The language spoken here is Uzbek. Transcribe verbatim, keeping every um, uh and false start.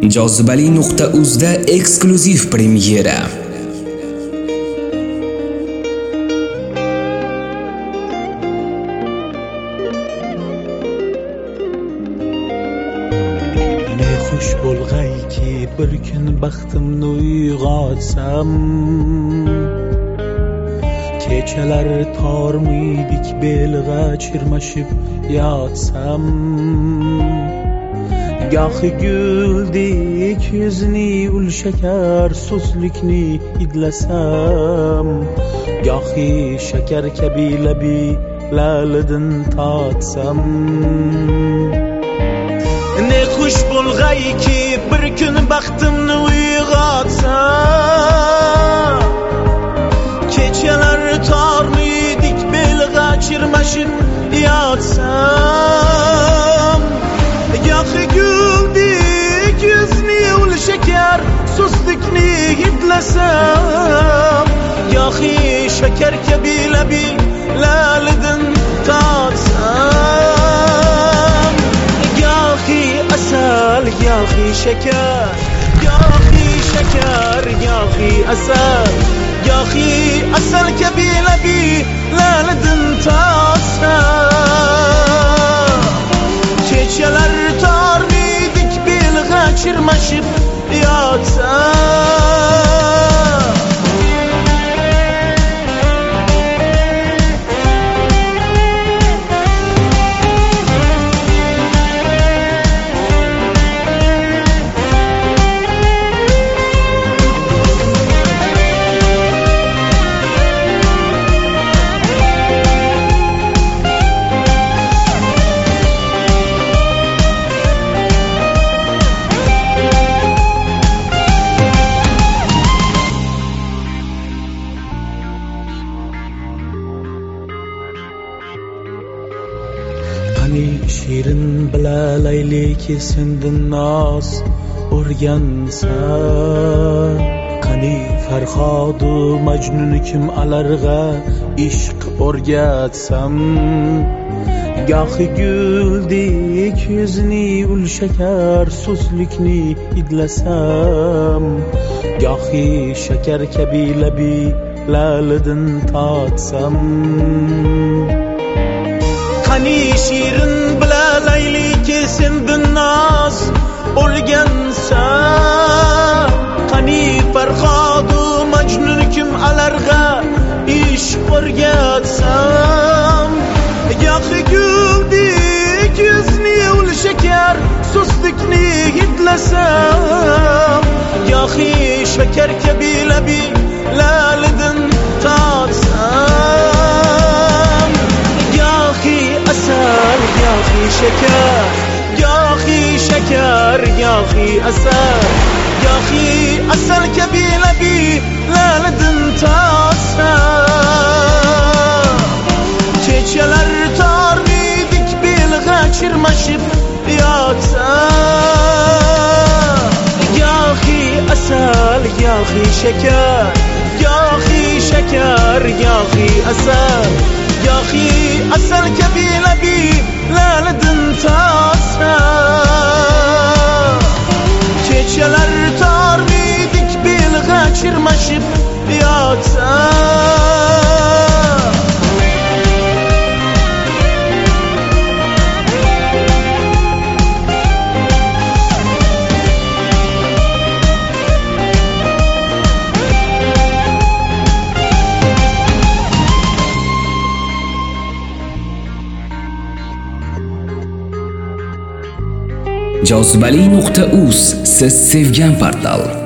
Jozibali nuqta uzda eksklyuziv premyera. Ne xush bo'lg'ayki bir kun baxtimni uyg'otsam, kechalar tormiydik belg'a chirmashib yotsam, gohi guldek yuzni ul shakar so'zlikni idlasam, gohi shakar kabi labi lalidan totsam. Ne xush bo'lg'ayki bir kun baxtimni uyg'otsam, kechalar tormiydik belg'a chirmashib yotsam, gohi guldek yuzni ul shakar so'zlikni hidlasam, gohi shakar kabi labi lalidan totsam, gohi asal gohi shakar, gohi shakar gohi asal, gohi asal kabi labi lalidan totsam, kechalar tormiydik belg'a chirmashib yotsam. Qani shirin bilalaylik sendin noz o'rgansa, qani Farhodu Majnun kim alarg'a ishq o'rgatsam, gohi guldek yuzni ul shakar so'zlikni idlasam, gohi shakar kabi labi lalidan totsam. Qani shirin bilalaylik sendin noz o'rgansa, qani Farhodu Majnun kim alarg'a ishq o'rgatsam, gohi guldek yuzni ul shakar so'zlikni hidlasam, gohi shakar kabi labi lalidan totsam, gohi asal gohi shakar, gohi shakar gohi asal, gohi asal kabi labi lalidan totsam, kechalar tormiydik belg'a chirmashib yotsam, gohi asal gohi shakar, gohi shakar gohi asal, gohi asal kabi labi lalidan totsam, kechalar tormiydik belg'a chirmashib yotsam. Jozibali nuqta uz siz sevgan portal.